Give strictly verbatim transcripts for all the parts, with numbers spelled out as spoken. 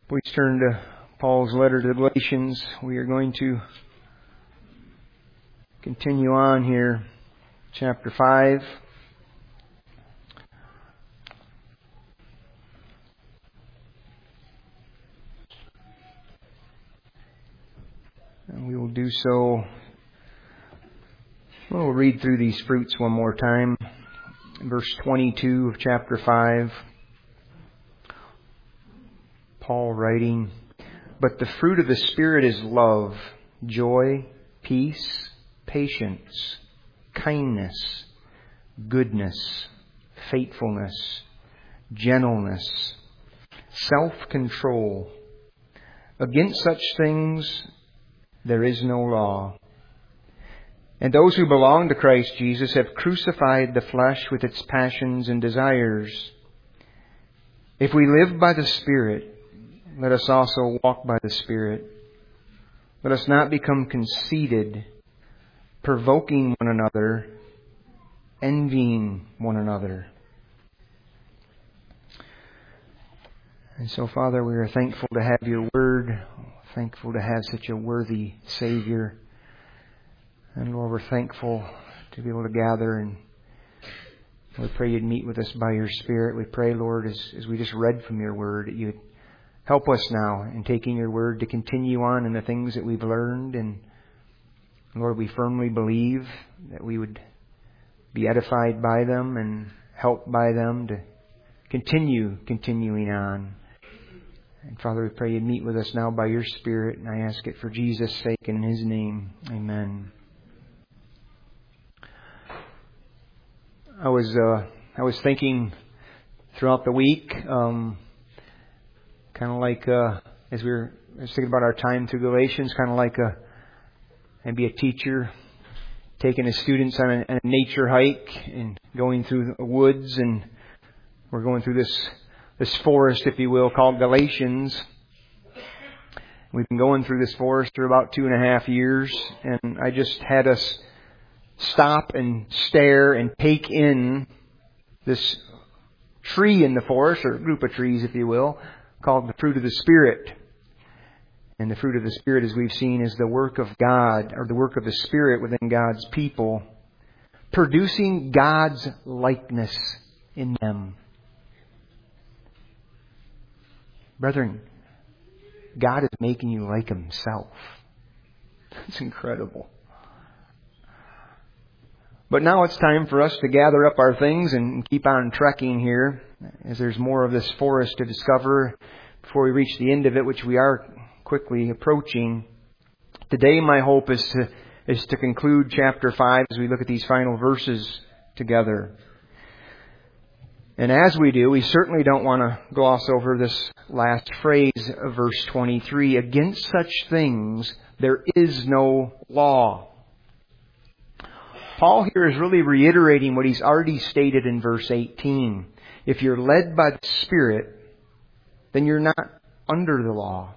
Please turn to Paul's letter to the Galatians. We are going to continue on here, chapter five. And we will do so. We'll read through these fruits one more time. Verse twenty-two of chapter five. Paul writing, "But the fruit of the Spirit is love, joy, peace, patience, kindness, goodness, faithfulness, gentleness, self-control. Against such things there is no law. And those who belong to Christ Jesus have crucified the flesh with its passions and desires. If we live by the Spirit, let us also walk by the Spirit. Let us not become conceited, provoking one another, envying one another." And so, Father, we are thankful to have Your Word, thankful to have such a worthy Savior. And Lord, we're thankful to be able to gather, and we pray You'd meet with us by Your Spirit. We pray, Lord, as, as we just read from Your Word, that You'd help us now in taking Your Word to continue on in the things that we've learned. And Lord, we firmly believe that we would be edified by them and helped by them to continue continuing on. And Father, we pray You'd meet with us now by Your Spirit. And I ask it for Jesus' sake and in His name. Amen. I was uh, I was thinking throughout the week, um, kind of like uh, as we were I was thinking about our time through Galatians, kind of like a maybe a teacher taking his students on a, a nature hike and going through the woods, and we're going through this this forest, if you will, called Galatians. We've been going through this forest for about two and a half years, and I just had us stop and stare and take in this tree in the forest, or a group of trees, if you will, called the fruit of the Spirit. And the fruit of the Spirit, as we've seen, is the work of God, or the work of the Spirit within God's people, producing God's likeness in them. Brethren, God is making you like Himself. That's incredible. But now it's time for us to gather up our things and keep on trekking here, as there's more of this forest to discover before we reach the end of it, which we are quickly approaching. Today my hope is to is to conclude chapter five as we look at these final verses together. And as we do, we certainly don't want to gloss over this last phrase of verse twenty-three. Against such things there is no law. Paul here is really reiterating what he's already stated in verse eighteen. If you're led by the Spirit, then you're not under the law.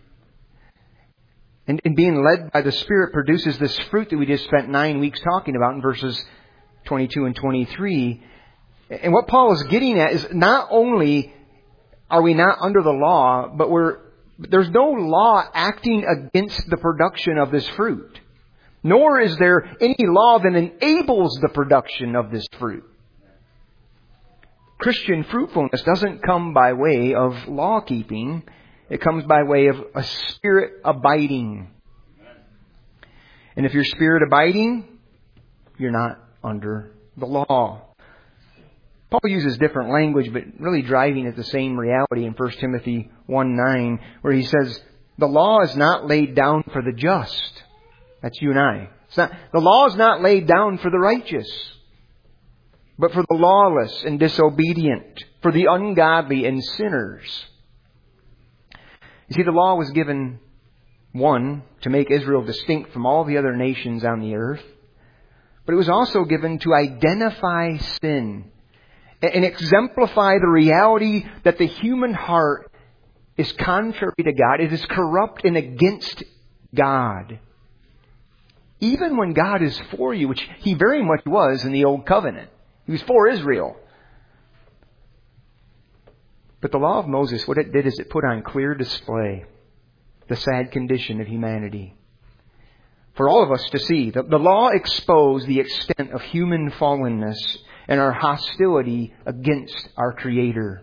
And, and being led by the Spirit produces this fruit that we just spent nine weeks talking about in verses twenty-two and twenty-three. And what Paul is getting at is not only are we not under the law, but we're there's no law acting against the production of this fruit. Nor is there any law that enables the production of this fruit. Christian fruitfulness doesn't come by way of law keeping. It comes by way of a Spirit abiding. And if you're Spirit abiding, you're not under the law. Paul uses different language, but really driving at the same reality in First Timothy one nine, where he says, the law is not laid down for the just. That's you and I. It's not, the law is not laid down for the righteous, but for the lawless and disobedient, for the ungodly and sinners. You see, the law was given, one, to make Israel distinct from all the other nations on the earth, but it was also given to identify sin and exemplify the reality that the human heart is contrary to God. It is corrupt and against God. Even when God is for you, which He very much was in the Old Covenant. He was for Israel. But the law of Moses, what it did is it put on clear display the sad condition of humanity. For all of us to see, the, the law exposed the extent of human fallenness and our hostility against our Creator.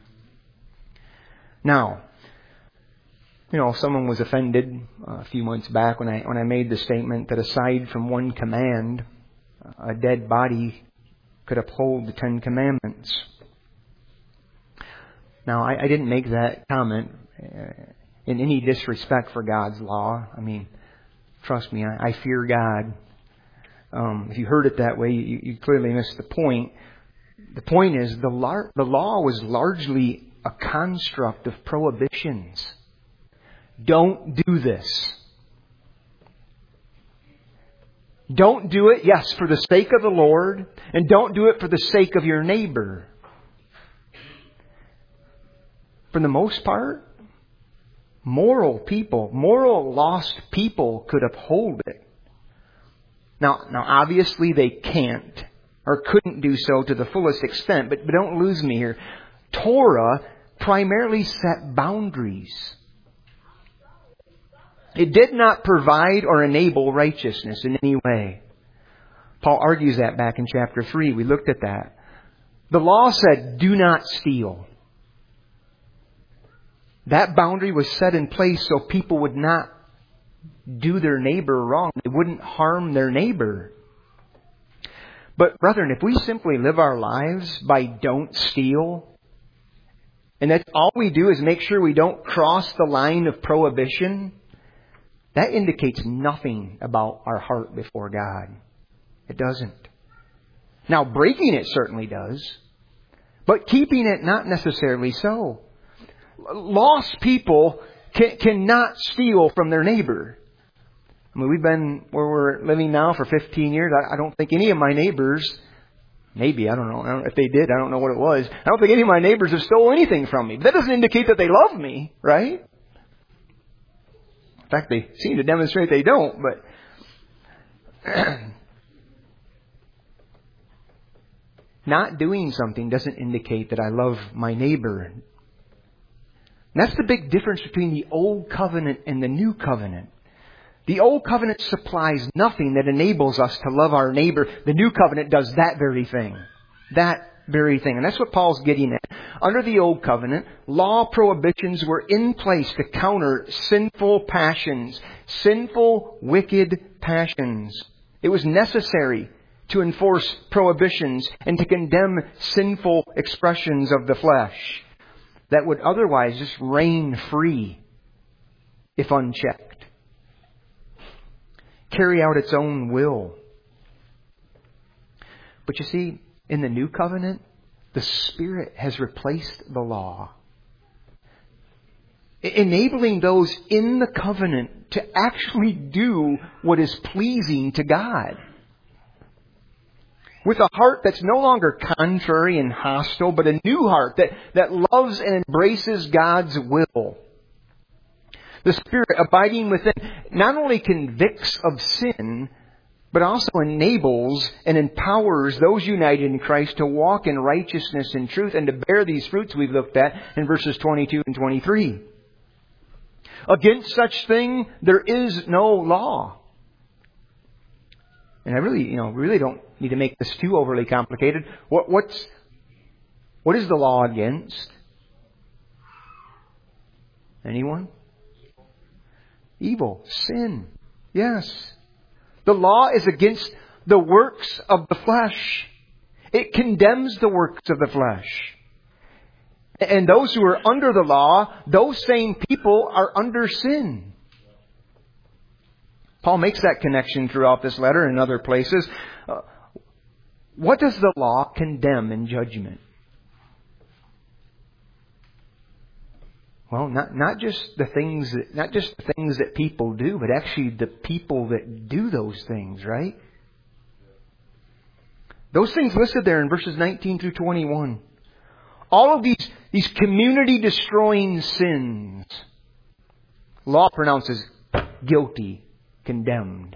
Now, you know, someone was offended a few months back when I when I made the statement that aside from one command, a dead body could uphold the Ten Commandments. Now, I, I didn't make that comment in any disrespect for God's law. I mean, trust me, I, I fear God. Um, if you heard it that way, you, you clearly missed the point. The point is, the, lar- the law was largely a construct of prohibitions. Don't do this. Don't do it, yes, for the sake of the Lord, and don't do it for the sake of your neighbor. For the most part, moral people, moral lost people could uphold it. Now, now obviously they can't or couldn't do so to the fullest extent, but, but don't lose me here. Torah primarily set boundaries. It did not provide or enable righteousness in any way. Paul argues that back in chapter three. We looked at that. The law said, do not steal. That boundary was set in place so people would not do their neighbor wrong. They wouldn't harm their neighbor. But brethren, if we simply live our lives by don't steal, and that's all we do is make sure we don't cross the line of prohibition, that indicates nothing about our heart before God. It doesn't. Now, breaking it certainly does, but keeping it not necessarily so. Lost people can, cannot steal from their neighbor. I mean, we've been where we're living now for fifteen years. I, I don't think any of my neighbors, maybe, I don't know, I don't, if they did, I don't know what it was. I don't think any of my neighbors have stolen anything from me. But that doesn't indicate that they love me, right? In fact, they seem to demonstrate they don't, but not doing something doesn't indicate that I love my neighbor. And that's the big difference between the Old Covenant and the New Covenant. The Old Covenant supplies nothing that enables us to love our neighbor. The New Covenant does that very thing. That very thing. And that's what Paul's getting at. Under the Old Covenant, law prohibitions were in place to counter sinful passions, sinful, wicked passions. It was necessary to enforce prohibitions and to condemn sinful expressions of the flesh that would otherwise just reign free if unchecked. Carry out its own will. But you see, in the New Covenant, the Spirit has replaced the law, enabling those in the covenant to actually do what is pleasing to God. With a heart that's no longer contrary and hostile, but a new heart that, that loves and embraces God's will. The Spirit abiding within not only convicts of sin, but also enables and empowers those united in Christ to walk in righteousness and truth and to bear these fruits we've looked at in verses twenty-two and twenty-three. Against such thing, there is no law. And I really, you know, really don't need to make this too overly complicated. What, what's, what is the law against? Anyone? Evil. Sin. Yes. The law is against the works of the flesh. It condemns the works of the flesh. And those who are under the law, those same people are under sin. Paul makes that connection throughout this letter and other places. Uh, what does the law condemn in judgment? Well, not not just the things that not just the things that people do, but actually the people that do those things, right? Those things listed there in verses nineteen through twenty-one. All of these these community destroying sins, law pronounces guilty, condemned.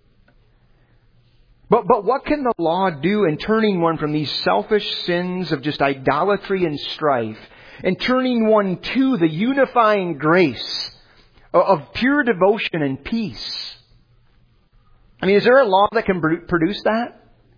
But but what can the law do in turning one from these selfish sins of just idolatry and strife and turning one to the unifying grace of pure devotion and peace. I mean, is there a law that can produce that?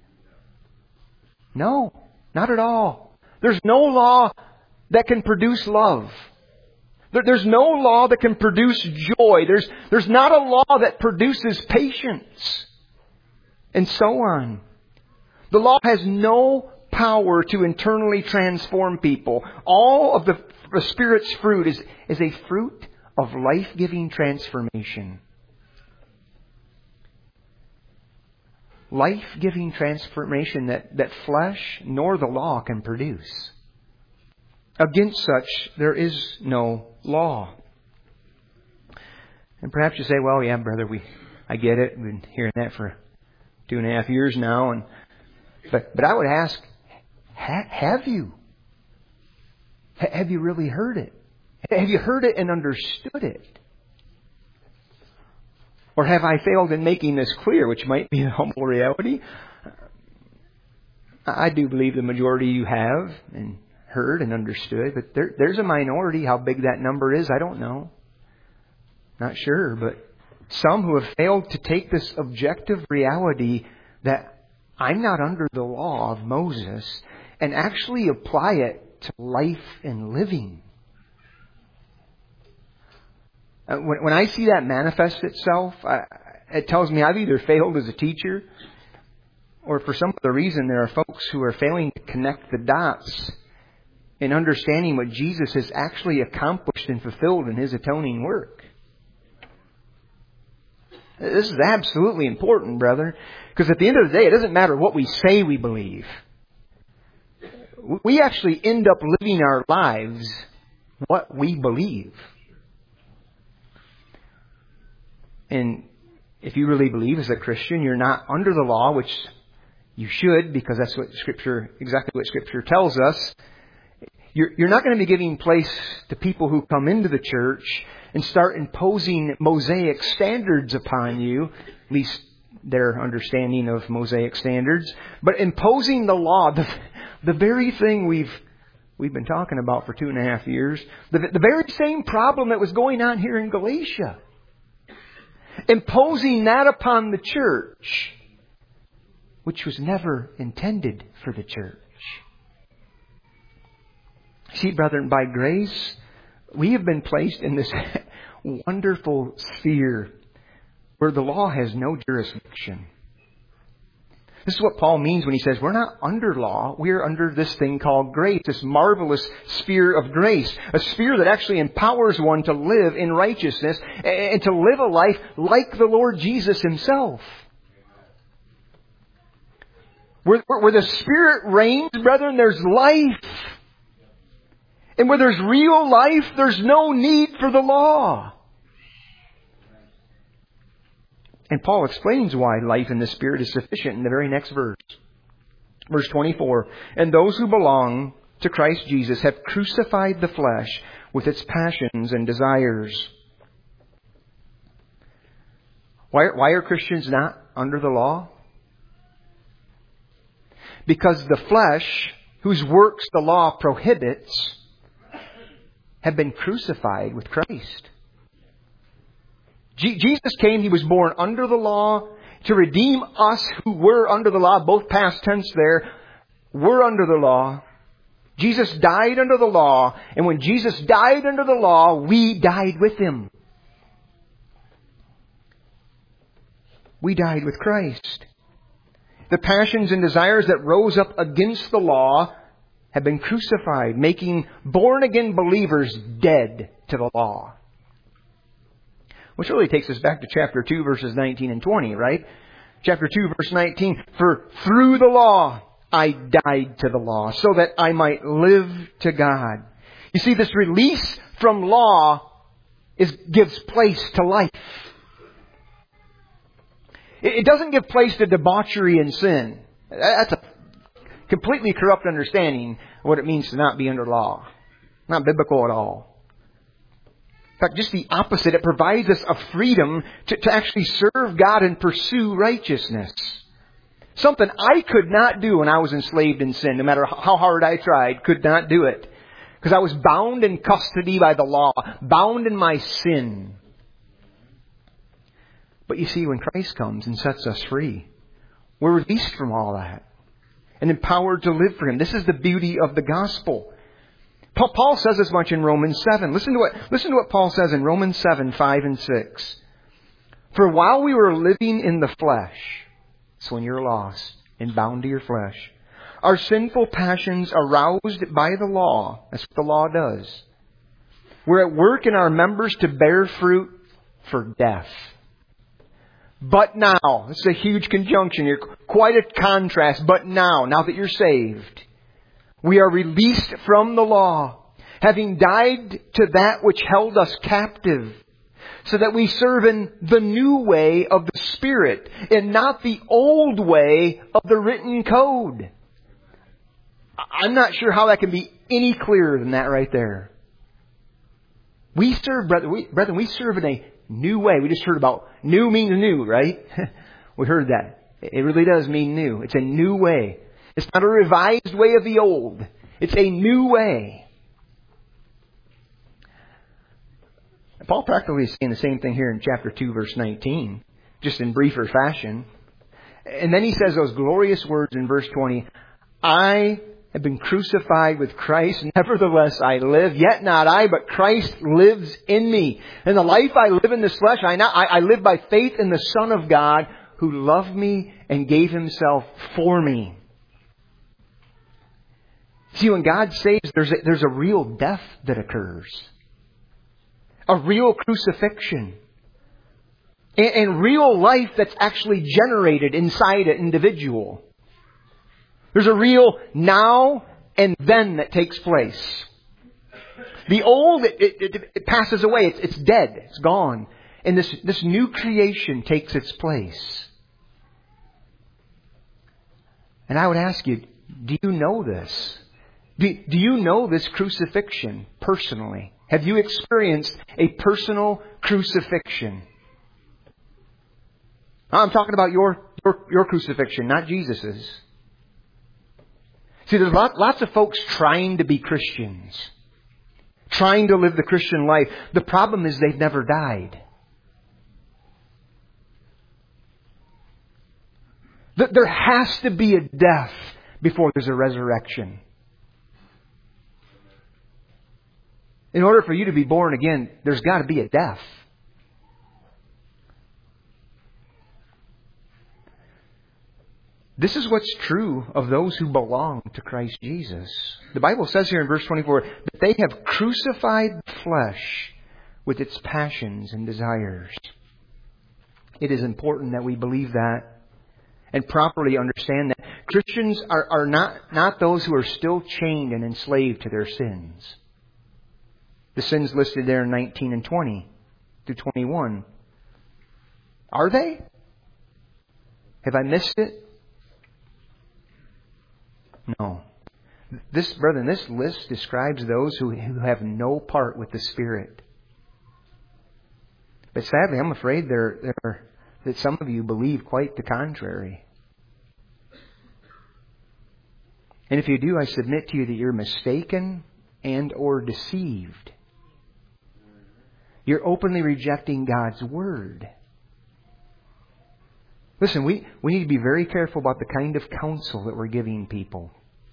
No, not at all. There's no law that can produce love. There's no law that can produce joy. There's, there's not a law that produces patience. And so on. The law has no power to internally transform people. All of the, the Spirit's fruit is, is a fruit of life-giving transformation. Life-giving transformation that, that flesh nor the law can produce. Against such, there is no law. And perhaps you say, well, yeah, brother, we, I get it. We've been hearing that for two and a half years now. And But, but I would ask, ha, have you? Ha, have you really heard it? Have you heard it and understood it? Or have I failed in making this clear, which might be a humble reality? I do believe the majority you have and heard and understood, but there, there's a minority. How big that number is, I don't know. Not sure, but some who have failed to take this objective reality that I'm not under the law of Moses and actually apply it to life and living. Uh, when, when I see that manifest itself, I, it tells me I've either failed as a teacher, or for some other reason there are folks who are failing to connect the dots in understanding what Jesus has actually accomplished and fulfilled in His atoning work. This is absolutely important, brother, because at the end of the day, it doesn't matter what we say we believe. We actually end up living our lives what we believe. And if you really believe as a Christian, you're not under the law, which you should, because that's what Scripture, exactly what Scripture tells us. You're, you're not going to be giving place to people who come into the church and start imposing Mosaic standards upon you, at least their understanding of Mosaic standards, but imposing the law, the, the very thing we've we've been talking about for two and a half years, the, the very same problem that was going on here in Galatia. Imposing that upon the church, which was never intended for the church. See, brethren, by grace, we have been placed in this wonderful sphere where the law has no jurisdiction. This is what Paul means when he says we're not under law, we're under this thing called grace, this marvelous sphere of grace, a sphere that actually empowers one to live in righteousness and to live a life like the Lord Jesus Himself. Where, where the Spirit reigns, brethren, there's life. And where there's real life, there's no need for the law. And Paul explains why life in the Spirit is sufficient in the very next verse. Verse twenty-four. And those who belong to Christ Jesus have crucified the flesh with its passions and desires. Why, why are Christians not under the law? Because the flesh, whose works the law prohibits, have been crucified with Christ. Je- Jesus came, He was born under the law to redeem us who were under the law, both past tense there, were under the law. Jesus died under the law, and when Jesus died under the law, we died with Him. We died with Christ. The passions and desires that rose up against the law have been crucified, making born-again believers dead to the law. Which really takes us back to chapter two, verses nineteen and twenty, right? Chapter two, verse nineteen. For through the law I died to the law, so that I might live to God. You see, this release from law is gives place to life. It doesn't give place to debauchery and sin. That's a completely corrupt understanding of what it means to not be under law. Not biblical at all. In fact, just the opposite. It provides us a freedom to, to actually serve God and pursue righteousness. Something I could not do when I was enslaved in sin, no matter how hard I tried, could not do it. Because I was bound in custody by the law, bound in my sin. But you see, when Christ comes and sets us free, we're released from all that and empowered to live for Him. This is the beauty of the gospel. Paul says as much in Romans seven. Listen to what, listen to what Paul says in Romans seven, five and six. For while we were living in the flesh, so when you're lost and bound to your flesh, our sinful passions aroused by the law, that's what the law does, were at work in our members to bear fruit for death. But now, this is a huge conjunction here, quite a contrast, but now, now that you're saved, we are released from the law, having died to that which held us captive, so that we serve in the new way of the Spirit and not the old way of the written code. I'm not sure how that can be any clearer than that right there. We serve, brethren, we, brethren, we serve in a new way. We just heard about new means new, right? We heard that. It really does mean new. It's a new way. It's not a revised way of the old. It's a new way. Paul practically is saying the same thing here in chapter two, verse nineteen, just in briefer fashion. And then he says those glorious words in verse twenty, I have been crucified with Christ, nevertheless I live, yet not I, but Christ lives in me. And the life I live in this flesh, I, not, I, I live by faith in the Son of God, who loved me and gave Himself for me. See, when God saves, there's a, there's a real death that occurs. A real crucifixion. And, and real life that's actually generated inside an individual. There's a real now and then that takes place. The old, it, it, it passes away. It's, it's dead. It's gone. And this, this new creation takes its place. And I would ask you, do you know this? Do, do you know this crucifixion personally? Have you experienced a personal crucifixion? I'm talking about your, your, your crucifixion, not Jesus's. See, there's lot, lots of folks trying to be Christians, trying to live the Christian life. The problem is they've never died. There has to be a death before there's a resurrection. In order for you to be born again, there's got to be a death. This is what's true of those who belong to Christ Jesus. The Bible says here in verse twenty-four that they have crucified the flesh with its passions and desires. It is important that we believe that and properly understand that Christians are, are not, not those who are still chained and enslaved to their sins. The sins listed there in nineteen and twenty through twenty-one. Are they? Have I missed it? No. This, brethren, this list describes those who, who have no part with the Spirit. But sadly, I'm afraid there, there, that some of you believe quite the contrary. And if you do, I submit to you that you're mistaken and or deceived. You're openly rejecting God's Word. Listen, we, we need to be very careful about the kind of counsel that we're giving people.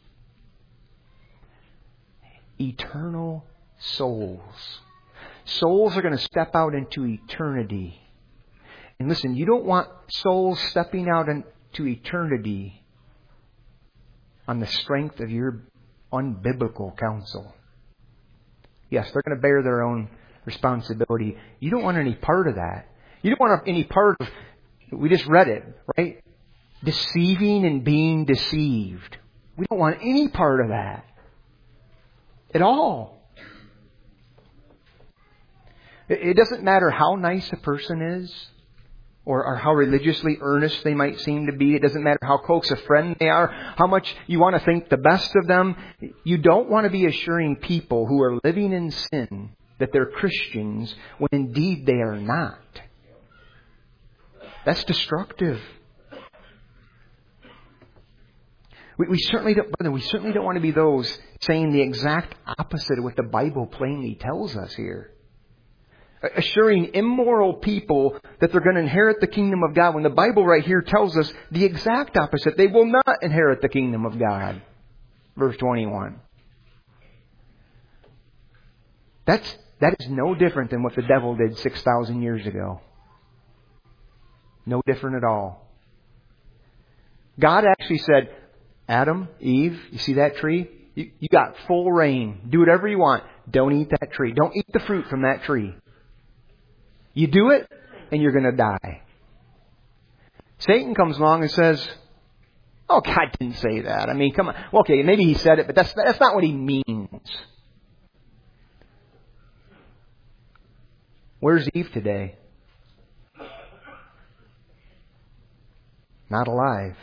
Eternal souls. Souls are going to step out into eternity. And listen, you don't want souls stepping out into eternity on the strength of your unbiblical counsel. Yes, they're going to bear their own responsibility. You don't want any part of that. You don't want any part of, we just read it, right? Deceiving and being deceived. We don't want any part of that at all. It doesn't matter how nice a person is or, or how religiously earnest they might seem to be. It doesn't matter how close a friend they are, how much you want to think the best of them. You don't want to be assuring people who are living in sin that they're Christians when indeed they are not. That's destructive. We, we certainly don't, brother, we certainly don't want to be those saying the exact opposite of what the Bible plainly tells us here. Assuring immoral people that they're going to inherit the kingdom of God when the Bible right here tells us the exact opposite. They will not inherit the kingdom of God. Verse twenty-one. That's, that is no different than what the devil did six thousand years ago. No different at all. God actually said, Adam, Eve, you see that tree? You, you got full reign. Do whatever you want. Don't eat that tree. Don't eat the fruit from that tree. You do it, and you're going to die. Satan comes along and says, oh, God didn't say that. I mean, come on. Well, okay, maybe he said it, but that's, that's not what he means. Where's Eve today? Not alive.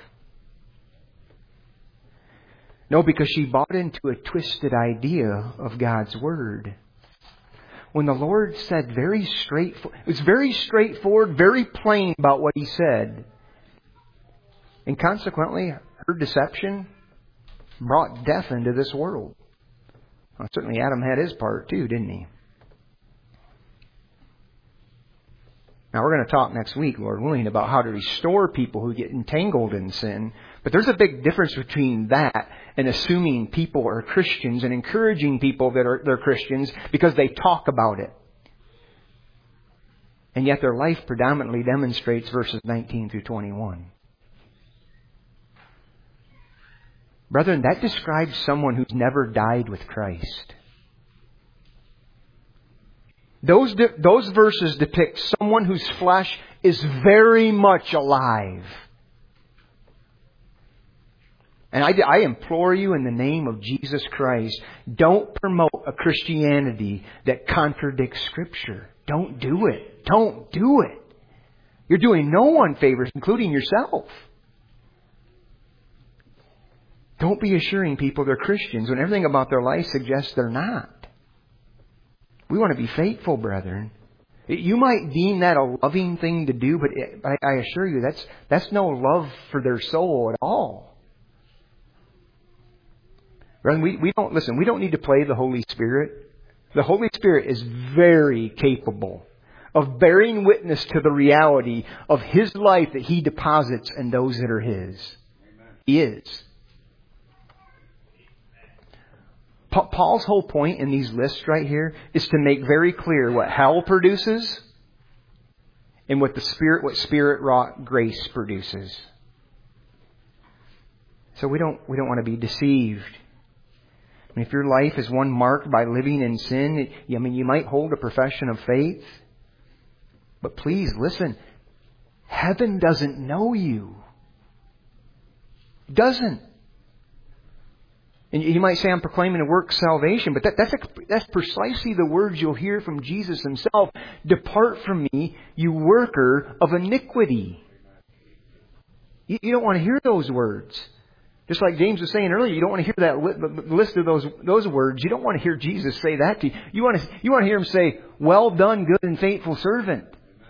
No, because she bought into a twisted idea of God's Word. When the Lord said very straightforward, it was very straightforward, very plain about what He said. And consequently, her deception brought death into this world. Well, certainly Adam had his part too, didn't he? Now we're going to talk next week, Lord willing, about how to restore people who get entangled in sin. But there's a big difference between that and assuming people are Christians and encouraging people that are they're Christians because they talk about it. And yet their life predominantly demonstrates verses nineteen through twenty-one. Brethren, that describes someone who's never died with Christ. Those, those verses depict someone whose flesh is very much alive. And I, I implore you in the name of Jesus Christ, don't promote a Christianity that contradicts Scripture. Don't do it. Don't do it. You're doing no one favors, including yourself. Don't be assuring people they're Christians when everything about their life suggests they're not. We want to be faithful, brethren. You might deem that a loving thing to do, but I, I assure you that's that's no love for their soul at all. Brethren, we, we don't listen, we don't need to play the Holy Spirit. The Holy Spirit is very capable of bearing witness to the reality of His life that He deposits in those that are His. Amen. He is. Paul's whole point in these lists right here is to make very clear what hell produces and what the Spirit, what Spirit-wrought grace produces. So we don't, we don't want to be deceived. I mean, if your life is one marked by living in sin, I mean, you might hold a profession of faith, but please listen, heaven doesn't know you. Doesn't. And you might say, I'm proclaiming a work salvation, but that, that's, a, that's precisely the words you'll hear from Jesus Himself. Depart from me, you worker of iniquity. You, you don't want to hear those words. Just like James was saying earlier, you don't want to hear that li- list of those those words. You don't want to hear Jesus say that to you. You want to, you want to hear Him say, well done, good and faithful servant.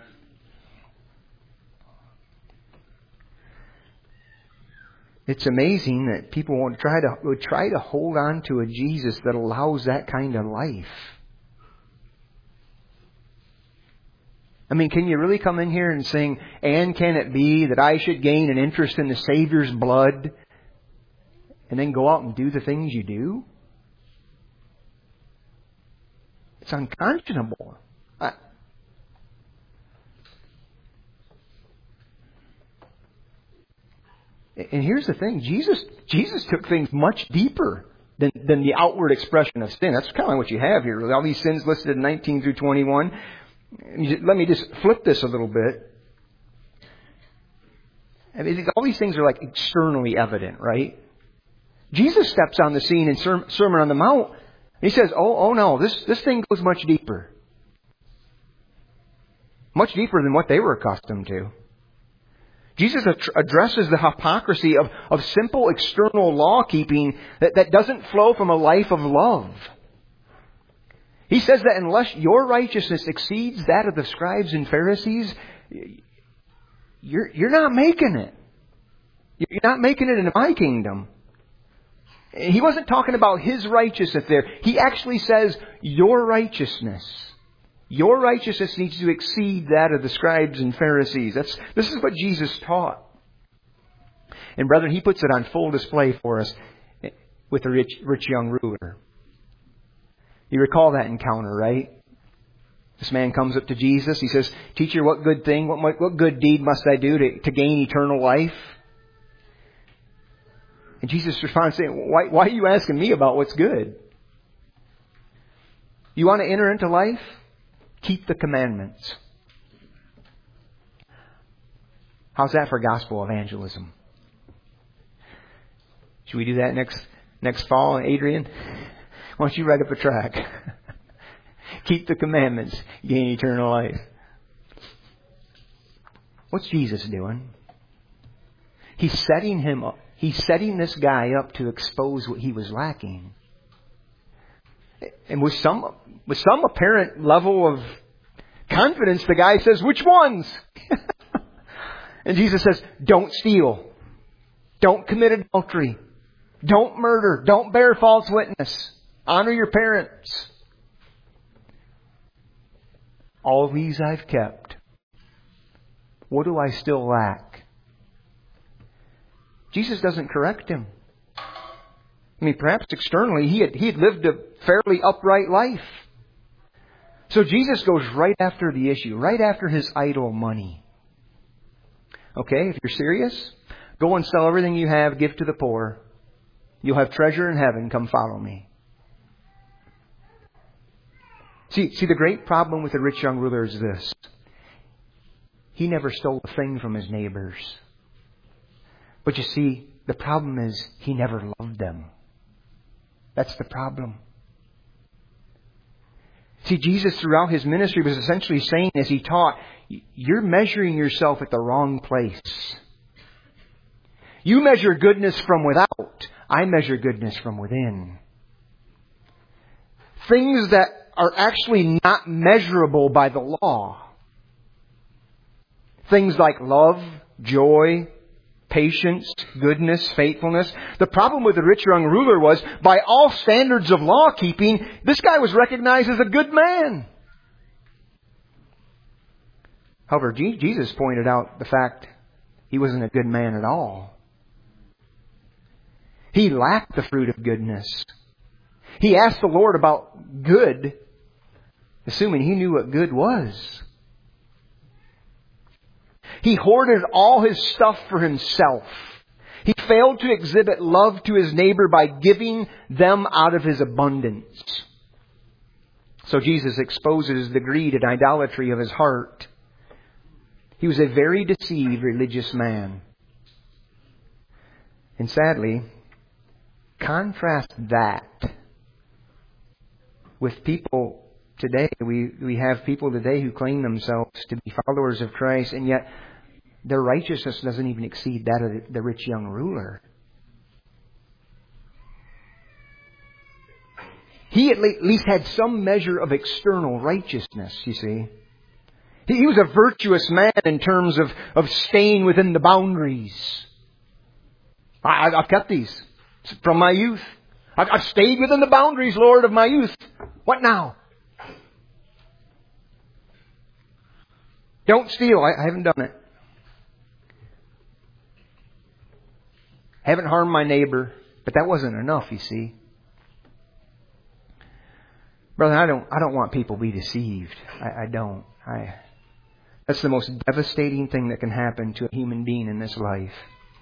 It's amazing that people won't try to would try to hold on to a Jesus that allows that kind of life. I mean, can you really come in here and sing, and can it be that I should gain an interest in the Savior's blood and then go out and do the things you do? It's unconscionable. I, And here's the thing, Jesus Jesus took things much deeper than, than the outward expression of sin. That's kind of what you have here. All these sins listed in nineteen through twenty-one. Let me just flip this a little bit. I mean, all these things are like externally evident, right? Jesus steps on the scene in Sermon on the Mount. And He says, oh, oh no, this, this thing goes much deeper. Much deeper than what they were accustomed to. Jesus addresses the hypocrisy of, of simple external law keeping that, that doesn't flow from a life of love. He says that unless your righteousness exceeds that of the scribes and Pharisees, you're, you're not making it. You're not making it into my kingdom. He wasn't talking about his righteousness there. He actually says, your righteousness. Your righteousness needs to exceed that of the scribes and Pharisees. That's, this is what Jesus taught. And brethren, He puts it on full display for us with the rich, rich young ruler. You recall that encounter, right? This man comes up to Jesus. He says, Teacher, what good thing, what, what good deed must I do to, to gain eternal life? And Jesus responds saying, why, why are you asking me about what's good? You want to enter into life? Keep the commandments. How's that for gospel evangelism? Should we do that next next fall, Adrian? Why don't you write up a track? Keep the commandments, gain eternal life. What's Jesus doing? He's setting him up. He's setting this guy up to expose what he was lacking. And with some with some apparent level of confidence, the guy says, which ones? And Jesus says, don't steal. Don't commit adultery. Don't murder. Don't bear false witness. Honor your parents. All these I've kept. What do I still lack? Jesus doesn't correct him. I mean, perhaps externally he had, he had lived a fairly upright life. So Jesus goes right after the issue, right after his idol money. Okay, if you're serious, go and sell everything you have, give to the poor. You'll have treasure in heaven. Come follow me. See, see, the great problem with the rich young ruler is this. He never stole a thing from his neighbors. But you see, the problem is he never loved them. That's the problem. See, Jesus throughout his ministry was essentially saying as he taught, you're measuring yourself at the wrong place. You measure goodness from without. I measure goodness from within. Things that are actually not measurable by the law. Things like love, joy, patience, goodness, faithfulness. The problem with the rich young ruler was, by all standards of law keeping, this guy was recognized as a good man. However, Jesus pointed out the fact he wasn't a good man at all. He lacked the fruit of goodness. He asked the Lord about good, assuming he knew what good was. He hoarded all his stuff for himself. He failed to exhibit love to his neighbor by giving them out of his abundance. So Jesus exposes the greed and idolatry of his heart. He was a very deceived religious man. And sadly, contrast that with people today. We, we have people today who claim themselves to be followers of Christ, and yet their righteousness doesn't even exceed that of the, the rich young ruler. He at least had some measure of external righteousness, you see. He, he was a virtuous man in terms of, of staying within the boundaries. I, I've kept these from my youth. I've, I've stayed within the boundaries, Lord, of my youth. What now? Don't steal. I, I haven't done it. Haven't harmed my neighbor. But that wasn't enough, you see. Brother, I don't I don't want people to be deceived. I, I don't. I That's the most devastating thing that can happen to a human being in this life.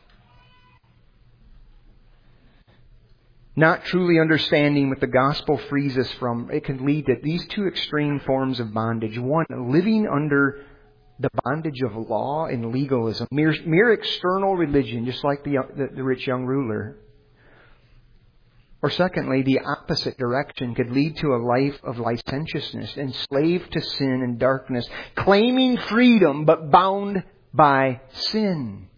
Not truly understanding what the gospel frees us from, it can lead to these two extreme forms of bondage. One, living under the bondage of law and legalism, mere, mere external religion, just like the, the, the rich young ruler. Or secondly, the opposite direction could lead to a life of licentiousness, enslaved to sin and darkness, claiming freedom but bound by sin.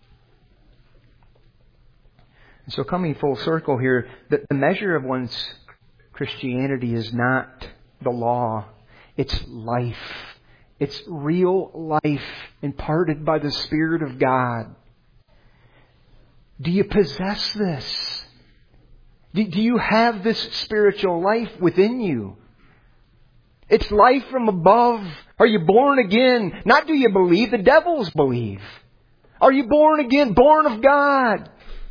And so coming full circle here, the, the measure of one's Christianity is not the law. It's life. It's real life imparted by the Spirit of God. Do you possess this? Do, do you have this spiritual life within you? It's life from above. Are you born again? Not do you believe, the devils believe. Are you born again, born of God?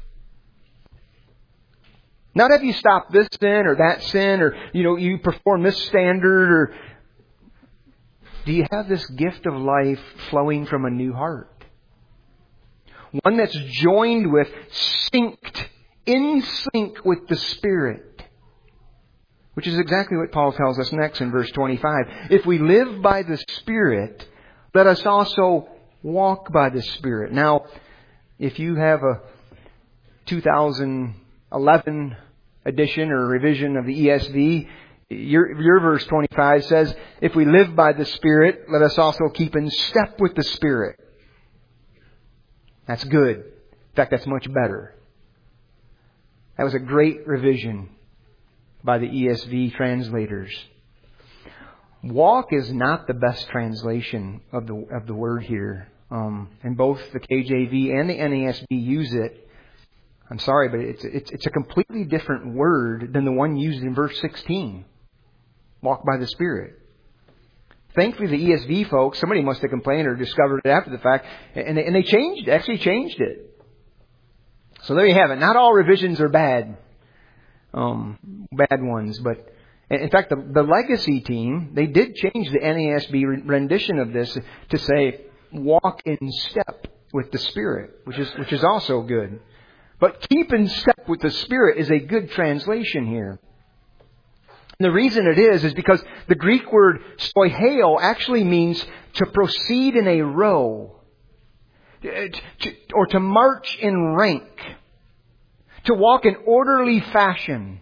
Not have you stopped this sin or that sin, or, you know, you perform this standard, or do you have this gift of life flowing from a new heart? One that's joined with, synced, in sync with the Spirit. Which is exactly what Paul tells us next in verse twenty-five. If we live by the Spirit, let us also walk by the Spirit. Now, if you have a two thousand eleven edition or revision of the E S V, your, your verse twenty-five says, if we live by the Spirit, let us also keep in step with the Spirit. That's good. In fact, that's much better. That was a great revision by the E S V translators. Walk is not the best translation of the of the word here. Um, and both the K J V and the N A S B use it. I'm sorry, but it's it's it's a completely different word than the one used in verse sixteen. Walk by the Spirit. Thankfully, the E S V folks, somebody must have complained or discovered it after the fact, and they, and they changed, actually changed it. So there you have it. Not all revisions are bad, um, bad ones, but in fact, the, the Legacy team, they did change the N A S B rendition of this to say, walk in step with the Spirit, which is which is also good. But keep in step with the Spirit is a good translation here. And the reason it is, is because the Greek word stoiheo actually means to proceed in a row, to, or to march in rank, to walk in orderly fashion.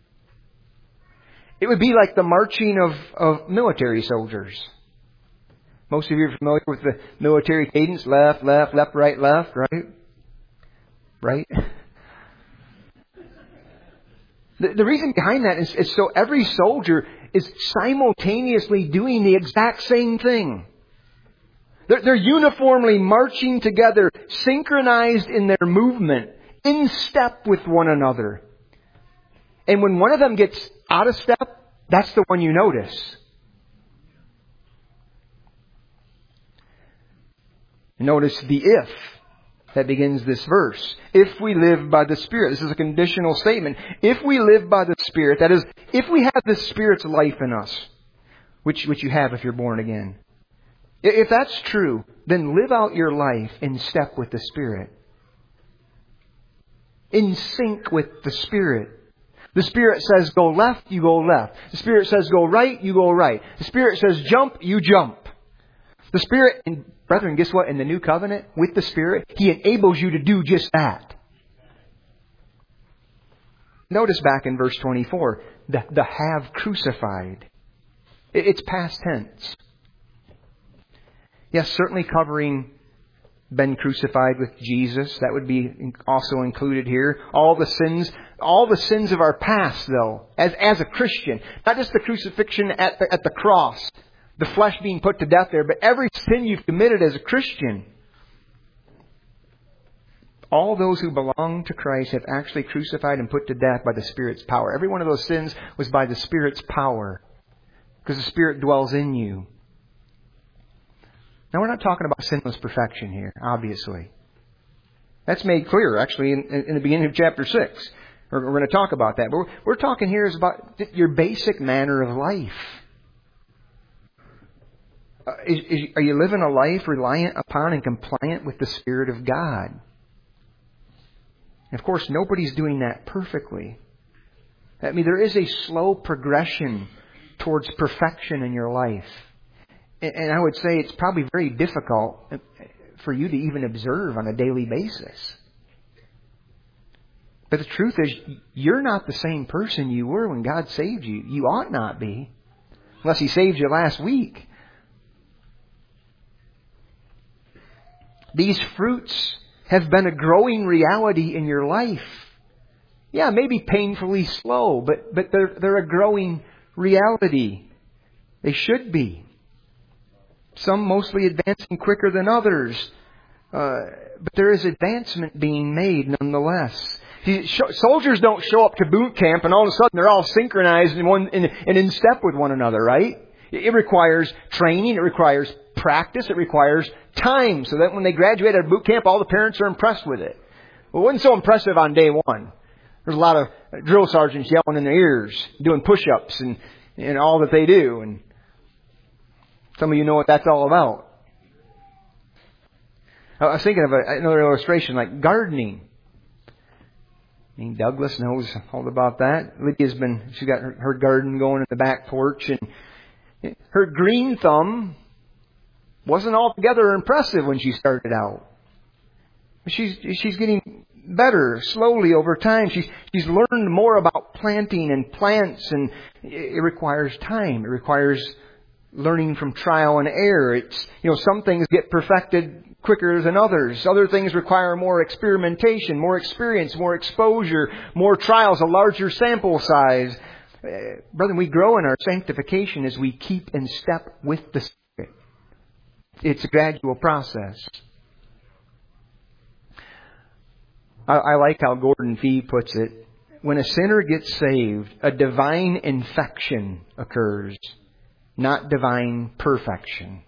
It would be like the marching of, of military soldiers. Most of you are familiar with the military cadence, left, left, left, right, left, right? Right? The, the reason behind that is, is so every soldier is simultaneously doing the exact same thing. They're, they're uniformly marching together, synchronized in their movement, in step with one another. And when one of them gets out of step, that's the one you notice. Notice the if that begins this verse. If we live by the Spirit. This is a conditional statement. If we live by the Spirit, that is, if we have the Spirit's life in us, which, which you have if you're born again. If that's true, then live out your life in step with the Spirit. In sync with the Spirit. The Spirit says go left, you go left. The Spirit says go right, you go right. The Spirit says jump, you jump. The Spirit, and brethren, guess what? In the New Covenant, with the Spirit, He enables you to do just that. Notice back in verse twenty-four, the, the have crucified. It's past tense. Yes, certainly covering been crucified with Jesus. That would be also included here. All the sins, all the sins of our past, though, as, as a Christian. Not just the crucifixion at the, at the cross, the flesh being put to death there, but every sin you've committed as a Christian. All those who belong to Christ have actually crucified and put to death by the Spirit's power. Every one of those sins was by the Spirit's power, because the Spirit dwells in you. Now, we're not talking about sinless perfection here, obviously. That's made clear, actually, in, in the beginning of chapter six. We're, we're going to talk about that. But we're, we're talking here is about your basic manner of life. Uh, is, is, are you living a life reliant upon and compliant with the Spirit of God? And of course, nobody's doing that perfectly. I mean, there is a slow progression towards perfection in your life. And I would say it's probably very difficult for you to even observe on a daily basis. But the truth is, you're not the same person you were when God saved you. You ought not be. Unless He saved you last week. These fruits have been a growing reality in your life. Yeah, maybe painfully slow, but, but they're, they're a growing reality. They should be. Some mostly advancing quicker than others. Uh, but there is advancement being made nonetheless. See, sh- soldiers don't show up to boot camp and all of a sudden they're all synchronized and, one, and, and in step with one another, right? It, it requires training. It requires practice. It requires time so that when they graduate out of boot camp, all the parents are impressed with it. Well, it wasn't so impressive on day one. There's a lot of drill sergeants yelling in their ears, doing push-ups and, and all that they do. And some of you know what that's all about. I was thinking of a, another illustration, like gardening. I mean, Douglas knows all about that. Lydia's been, she's got her, her garden going in the back porch, and her green thumb wasn't altogether impressive when she started out. She's she's getting better slowly over time. She's she's learned more about planting and plants, and it requires time. It requires learning from trial and error. It's, you know, some things get perfected quicker than others. Other things require more experimentation, more experience, more exposure, more trials, a larger sample size. Uh, brethren, we grow in our sanctification as we keep in step with the Spirit. It's a gradual process. I, I like how Gordon Fee puts it. When a sinner gets saved, a divine infection occurs, not divine perfection.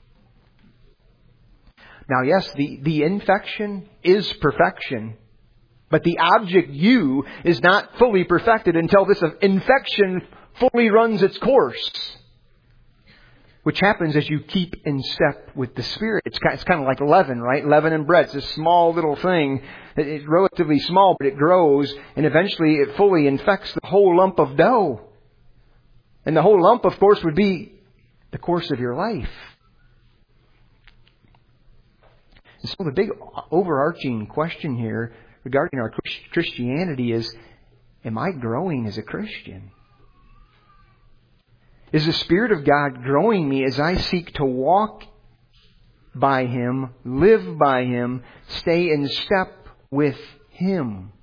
Now, yes, the, the infection is perfection, but the object you is not fully perfected until this infection fully runs its course, which happens as you keep in step with the Spirit. It's kind, it's kind of like leaven, right? Leaven and bread. It's a small little thing. It's relatively small, but it grows, and eventually it fully infects the whole lump of dough. And the whole lump, of course, would be the course of your life. And so the big overarching question here regarding our Christianity is, am I growing as a Christian? Is the Spirit of God growing me as I seek to walk by Him, live by Him, stay in step with Him?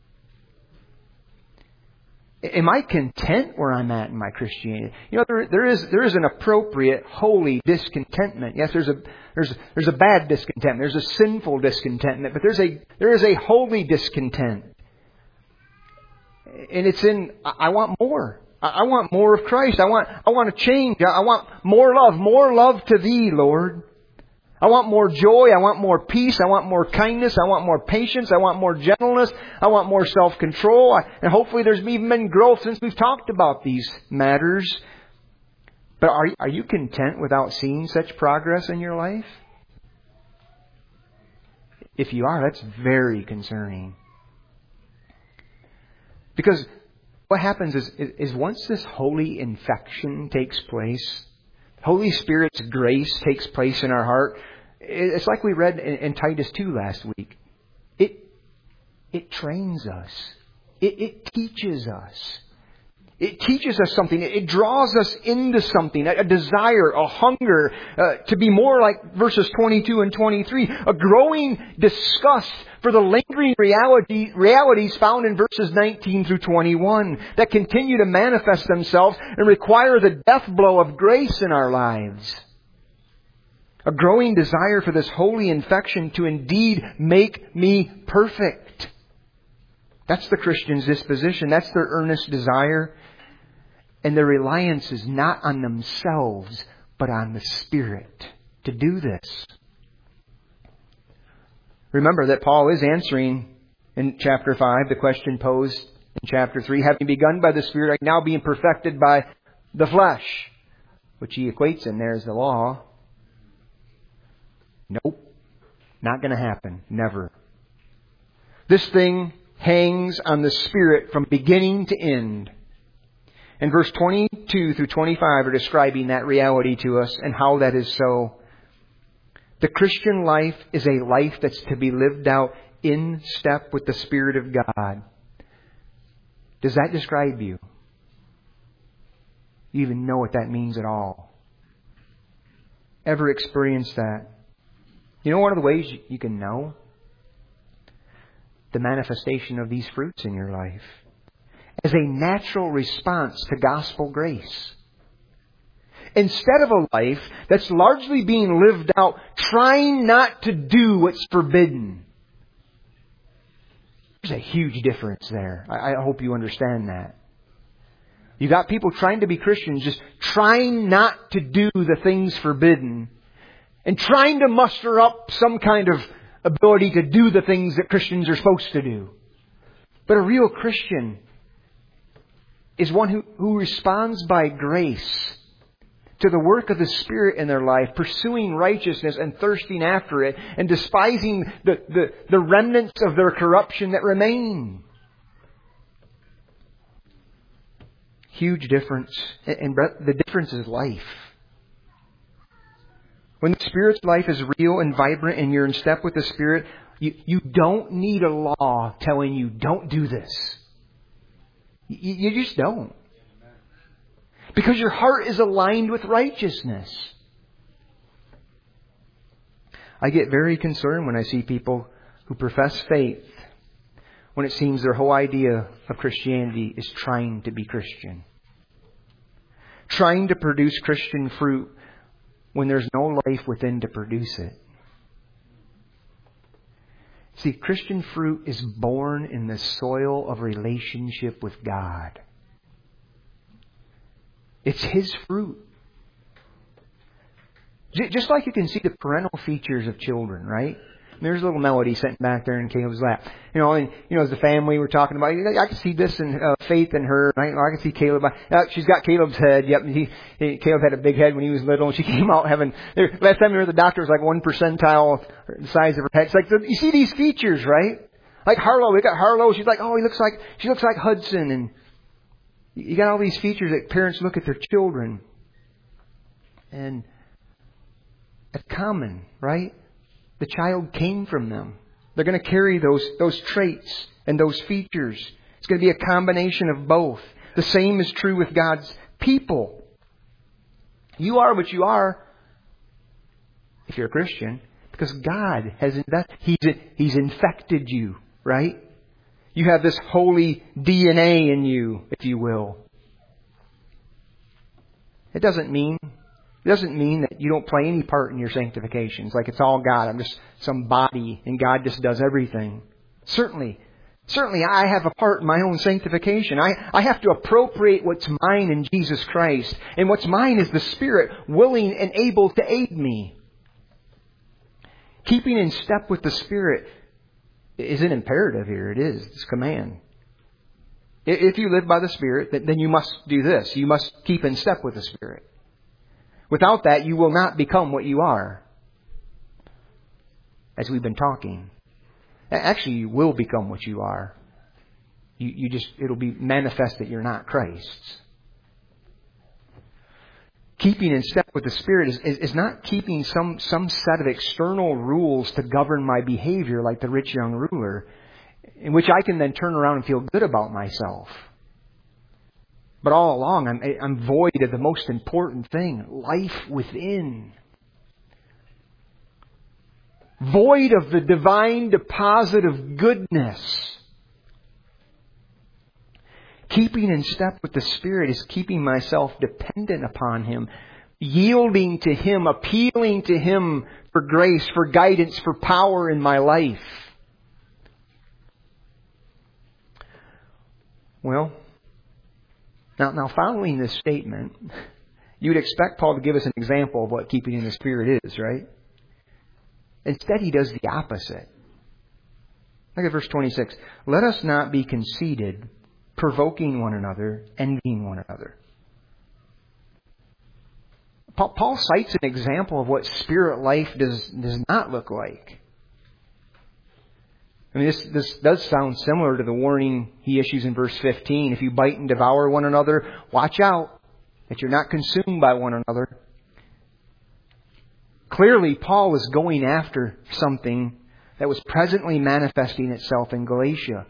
Am I content where I'm at in my Christianity? You know, there, there is there is an appropriate holy discontentment. Yes, there's a there's there's a bad discontentment. There's a sinful discontentment, but there's a there is a holy discontent, and it's in I want more. I want more of Christ. I want I want to change. I want more love, more love to Thee, Lord. I want more joy. I want more peace. I want more kindness. I want more patience. I want more gentleness. I want more self-control. And hopefully there's even been growth since we've talked about these matters. But are, are you content without seeing such progress in your life? If you are, that's very concerning. Because what happens is, is once this holy infection takes place, Holy Spirit's grace takes place in our heart. It's like we read in, in Titus two last week. It it trains us. It, it teaches us. It teaches us something. It draws us into something, a, a desire, a hunger uh, to be more like verses twenty-two and twenty-three, a growing disgust for the lingering reality, realities found in verses nineteen through twenty-one that continue to manifest themselves and require the death blow of grace in our lives. A growing desire for this holy infection to indeed make me perfect. That's the Christian's disposition. That's their earnest desire. And their reliance is not on themselves, but on the Spirit to do this. Remember that Paul is answering in chapter five the question posed in chapter three. Having begun by the Spirit, now being perfected by the flesh, which he equates in there as the law. Nope. Not going to happen. Never. This thing hangs on the Spirit from beginning to end. And verse twenty-two through twenty-five are describing that reality to us and how that is so. The Christian life is a life that's to be lived out in step with the Spirit of God. Does that describe you? You even know what that means at all? Ever experienced that? You know one of the ways you can know? The manifestation of these fruits in your life. As a natural response to gospel grace. Instead of a life that's largely being lived out trying not to do what's forbidden. There's a huge difference there. I, I hope you understand that. You got people trying to be Christians, just trying not to do the things forbidden, and trying to muster up some kind of ability to do the things that Christians are supposed to do. But a real Christian is one who, who responds by grace to the work of the Spirit in their life, pursuing righteousness and thirsting after it, and despising the, the, the remnants of their corruption that remain. Huge difference. And the difference is life. When the Spirit's life is real and vibrant and you're in step with the Spirit, you, you don't need a law telling you, don't do this. You, you just don't. Because your heart is aligned with righteousness. I get very concerned when I see people who profess faith when it seems their whole idea of Christianity is trying to be Christian. Trying to produce Christian fruit when there's no life within to produce it. See, Christian fruit is born in the soil of relationship with God. It's His fruit. Just like you can see the parental features of children, right? There's a little Melody sitting back there in Caleb's lap. You know, and, you know, as the family we're talking about, I can see this in uh, Faith in her. I, I can see Caleb. Uh, she's got Caleb's head. Yep. He, he, Caleb had a big head when he was little, and she came out having, there, last time we were at the doctor was like one percentile the size of her head. It's like, the, you see these features, right? Like Harlow. We got Harlow. She's like, oh, he looks like, she looks like Hudson. And you got all these features that parents look at their children. And it's common, right? The child came from them. They're going to carry those, those traits and those features. It's going to be a combination of both. The same is true with God's people. You are what you are if you're a Christian because God has invested, He's, He's infected you, right? You have this holy D N A in you, if you will. It doesn't mean It doesn't mean that you don't play any part in your sanctification. It's like it's all God. I'm just some body and God just does everything. Certainly, certainly I have a part in my own sanctification. I, I have to appropriate what's mine in Jesus Christ. And what's mine is the Spirit willing and able to aid me. Keeping in step with the Spirit is an imperative here. It is. It's a command. If you live by the Spirit, then you must do this. You must keep in step with the Spirit. Without that, you will not become what you are. As we've been talking. Actually, you will become what you are. You, you just, it'll be manifest that you're not Christ's. Keeping in step with the Spirit is, is, is not keeping some, some set of external rules to govern my behavior like the rich young ruler, in which I can then turn around and feel good about myself. But all along, I'm, I'm void of the most important thing, life within. Void of the divine deposit of goodness. Keeping in step with the Spirit is keeping myself dependent upon Him, yielding to Him, appealing to Him for grace, for guidance, for power in my life. Well, Now, now, following this statement, you would expect Paul to give us an example of what keeping in the Spirit is, right? Instead, he does the opposite. Look at verse twenty-six. Let us not be conceited, provoking one another, envying one another. Paul, Paul cites an example of what Spirit life does, does not look like. I mean, this, this does sound similar to the warning he issues in verse fifteen. If you bite and devour one another, watch out that you're not consumed by one another. Clearly, Paul was going after something that was presently manifesting itself in Galatia.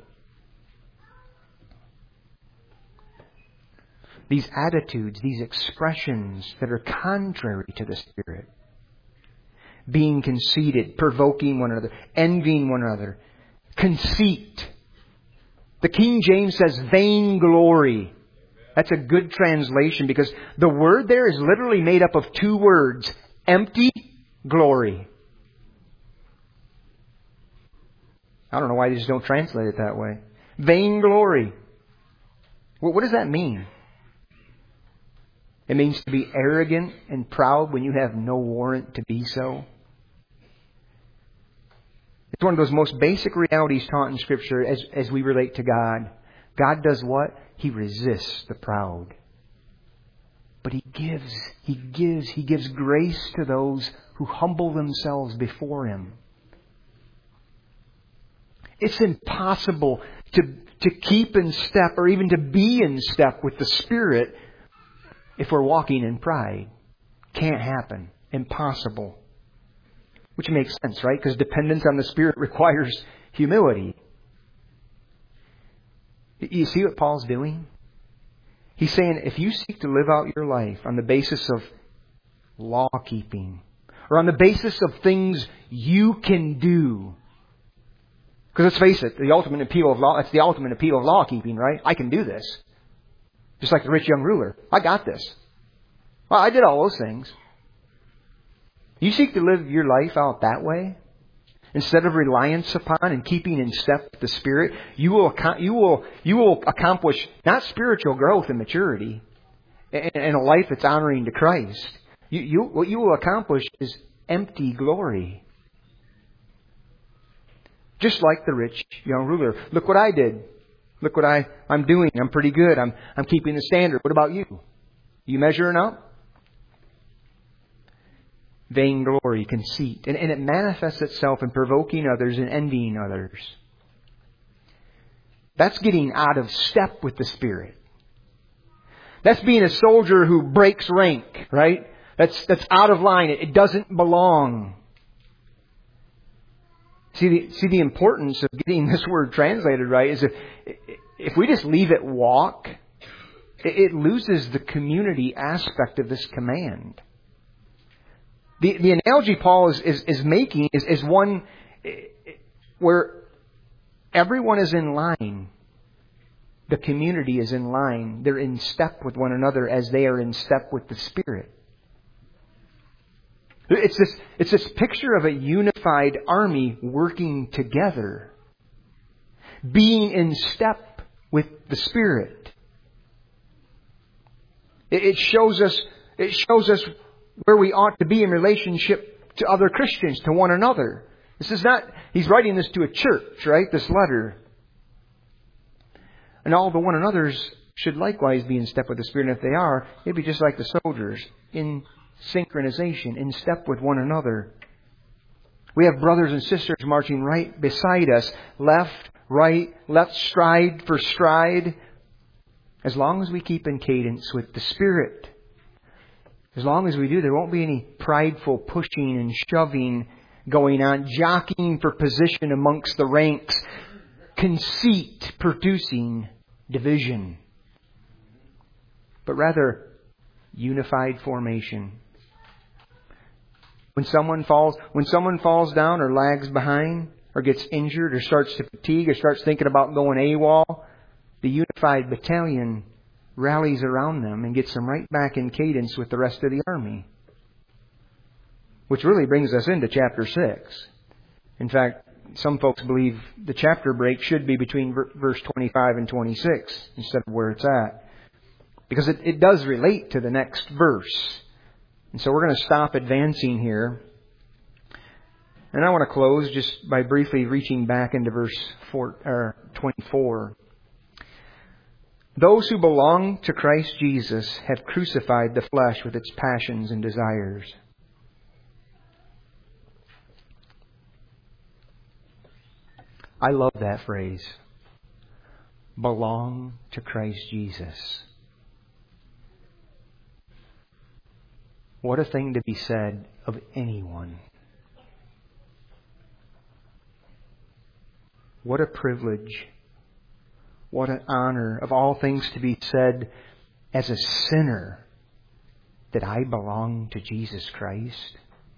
These attitudes, these expressions that are contrary to the Spirit. Being conceited, provoking one another, envying one another. Conceit. The King James says vainglory. That's a good translation because the word there is literally made up of two words. Empty glory. I don't know why they just don't translate it that way. Vainglory. Well, what does that mean? It means to be arrogant and proud when you have no warrant to be so. It's one of those most basic realities taught in Scripture as, as we relate to God. God does what? He resists the proud. But He gives, He gives, He gives grace to those who humble themselves before Him. It's impossible to, to keep in step or even to be in step with the Spirit if we're walking in pride. Can't happen. Impossible. Which makes sense, right? Because dependence on the Spirit requires humility. You see what Paul's doing? He's saying if you seek to live out your life on the basis of law keeping or on the basis of things you can do, because let's face it, the ultimate appeal of law, it's the ultimate appeal of law keeping, right? I can do this. Just like the rich young ruler. I got this. Well, I did all those things. You seek to live your life out that way, instead of reliance upon and keeping in step with the Spirit, you will you will you will accomplish not spiritual growth and maturity, and a life that's honoring to Christ. You, you what you will accomplish is empty glory. Just like the rich young ruler. Look what I did. Look what I, I'm doing. I'm pretty good. I'm I'm keeping the standard. What about you? You measuring up? Vainglory, conceit. And, and it manifests itself in provoking others and envying others. That's getting out of step with the Spirit. That's being a soldier who breaks rank, right? That's that's out of line. It, it doesn't belong. See the, see the importance of getting this word translated right is if, if we just leave it walk, it, it loses the community aspect of this command. The, the analogy Paul is, is, is making is, is one where everyone is in line. The community is in line. They're in step with one another as they are in step with the Spirit. It's this, it's this picture of a unified army working together. Being in step with the Spirit. It, it shows us, it shows us where we ought to be in relationship to other Christians, to one another. This is not, he's writing this to a church, right? This letter. And all the one another's should likewise be in step with the Spirit. And if they are, it'd be just like the soldiers, in synchronization, in step with one another. We have brothers and sisters marching right beside us, left, right, left stride for stride. As long as we keep in cadence with the Spirit. As long as we do, there won't be any prideful pushing and shoving going on, jockeying for position amongst the ranks, conceit producing division. But rather, unified formation. When someone falls, when someone falls down or lags behind, or gets injured, or starts to fatigue, or starts thinking about going AWOL, the unified battalion rallies around them and gets them right back in cadence with the rest of the army. Which really brings us into chapter six. In fact, some folks believe the chapter break should be between verse twenty-five and twenty-six instead of where it's at. Because it, it does relate to the next verse. And so we're going to stop advancing here. And I want to close just by briefly reaching back into verse four, or twenty-four. Those who belong to Christ Jesus have crucified the flesh with its passions and desires. I love that phrase. Belong to Christ Jesus. What a thing to be said of anyone. What a privilege. What an honor of all things to be said as a sinner that I belong to Jesus Christ.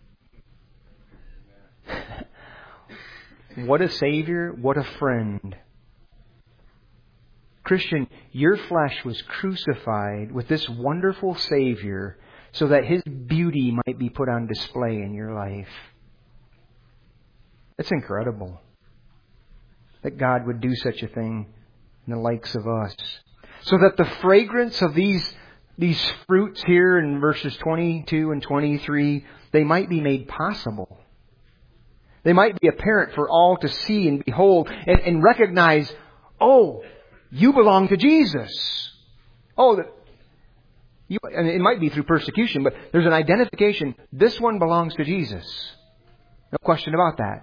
What a Savior, what a friend. Christian, your flesh was crucified with this wonderful Savior so that His beauty might be put on display in your life. That's incredible. that God would do such a thing in the likes of us. So that the fragrance of these, these fruits here in verses twenty-two and twenty-three, they might be made possible. They might be apparent for all to see and behold and, and recognize, oh, you belong to Jesus. Oh, that you, and it might be through persecution, but there's an identification. This one belongs to Jesus. No question about that.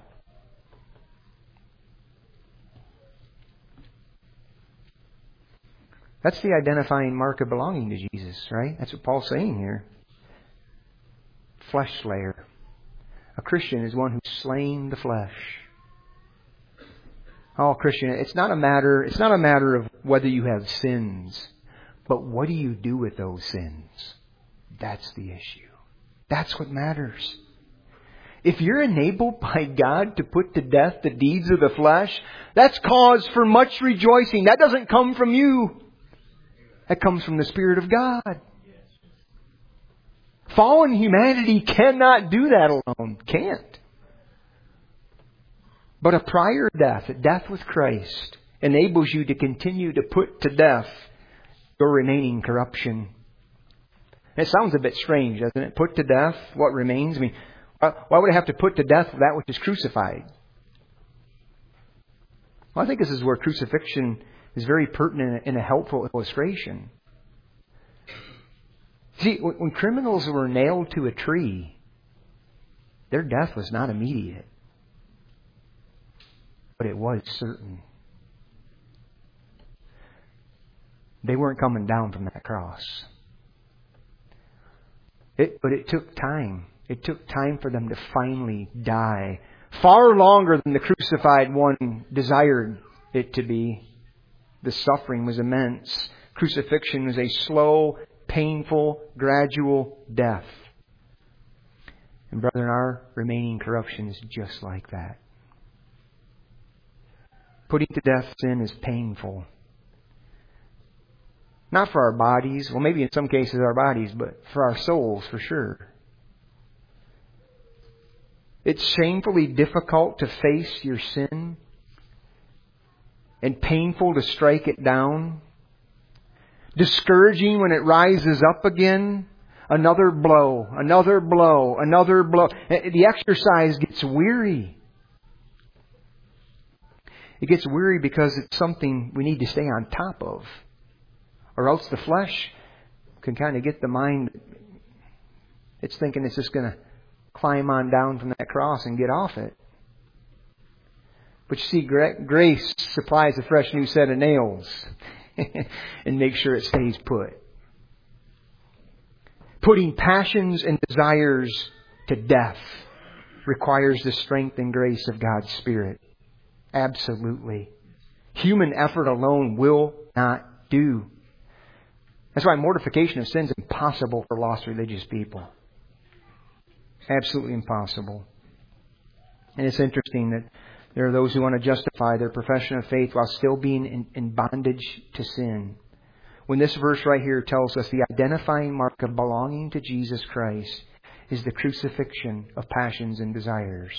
That's the identifying mark of belonging to Jesus, right? That's what Paul's saying here. Flesh slayer. A Christian is one who's slain the flesh. Oh, Christian, it's not a matter, it's not a matter of whether you have sins, but what do you do with those sins? That's the issue. That's what matters. If you're enabled by God to put to death the deeds of the flesh, that's cause for much rejoicing. That doesn't come from you. That comes from the Spirit of God. Fallen humanity cannot do that alone. Can't. But a prior death, a death with Christ, enables you to continue to put to death your remaining corruption. It sounds a bit strange, doesn't it? Put to death what remains. I mean, why would I have to put to death that which is crucified? Well, I think this is where crucifixion is very pertinent and a helpful illustration. See, when criminals were nailed to a tree, their death was not immediate, but it was certain. They weren't coming down from that cross. It, but it took time. It took time for them to finally die. Far longer than the crucified one desired it to be. The suffering was immense. Crucifixion was a slow, painful, gradual death. And brethren, our remaining corruption is just like that. Putting to death sin is painful. Not for our bodies, well maybe in some cases our bodies, but for our souls for sure. It's shamefully difficult to face your sin and painful to strike it down. Discouraging when it rises up again. Another blow, another blow, another blow. The exercise gets weary. It gets weary because it's something we need to stay on top of. Or else the flesh can kind of get the mind. It's thinking it's just going to climb on down from that cross and get off it. But you see, grace supplies a fresh new set of nails and makes sure it stays put. Putting passions and desires to death requires the strength and grace of God's Spirit. Absolutely. Human effort alone will not do. That's why mortification of sin is impossible for lost religious people. Absolutely impossible. And it's interesting that there are those who want to justify their profession of faith while still being in, in bondage to sin. When this verse right here tells us the identifying mark of belonging to Jesus Christ is the crucifixion of passions and desires.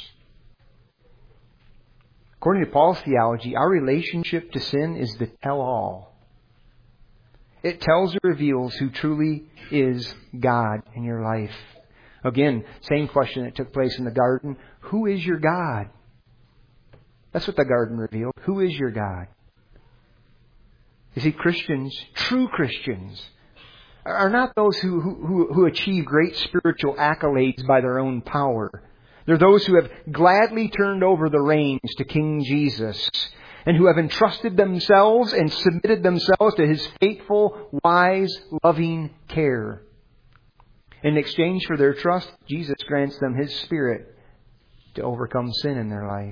According to Paul's theology, our relationship to sin is the tell-all. It tells or reveals who truly is God in your life. Again, same question that took place in the garden. Who is your God? That's what the garden revealed. Who is your God? You see, Christians, true Christians, are not those who, who, who achieve great spiritual accolades by their own power. They're those who have gladly turned over the reins to King Jesus and who have entrusted themselves and submitted themselves to His faithful, wise, loving care. In exchange for their trust, Jesus grants them His Spirit to overcome sin in their life.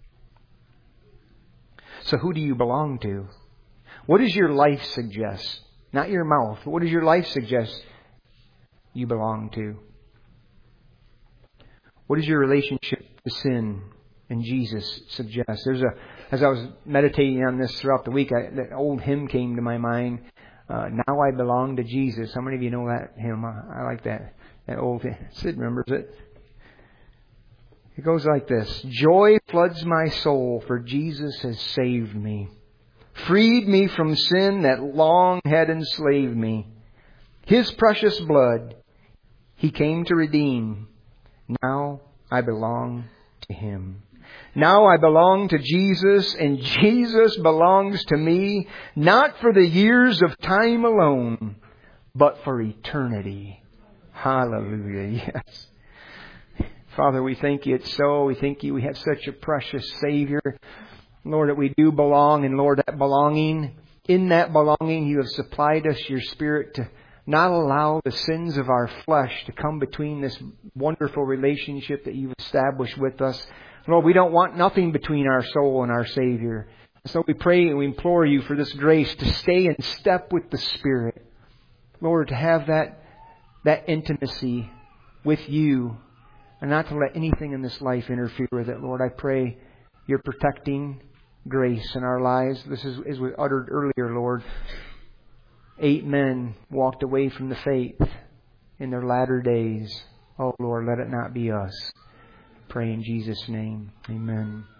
So who do you belong to? What does your life suggest? Not your mouth. What does your life suggest you belong to? What does your relationship to sin and Jesus suggest? There's a, as I was meditating on this throughout the week, I, that old hymn came to my mind. Uh, now I belong to Jesus. How many of you know that hymn? I, I like that. That old hymn. Sid remembers it. It goes like this. Joy floods my soul, for Jesus has saved me. Freed me from sin that long had enslaved me. His precious blood He came to redeem. Now I belong to Him. Now I belong to Jesus, and Jesus belongs to me, not for the years of time alone, but for eternity. Hallelujah. Yes. Father, we thank You it's so. We thank You we have such a precious Savior. Lord, that we do belong, and Lord, that belonging, in that belonging, You have supplied us Your Spirit to not allow the sins of our flesh to come between this wonderful relationship that You've established with us. Lord, we don't want nothing between our soul and our Savior. So we pray and we implore You for this grace to stay in step with the Spirit. Lord, to have that, that intimacy with You and not to let anything in this life interfere with it. Lord, I pray Your protecting grace in our lives. This is, as we uttered earlier, Lord, eight men walked away from the faith in their latter days. Oh, Lord, let it not be us. Pray in Jesus' name. Amen.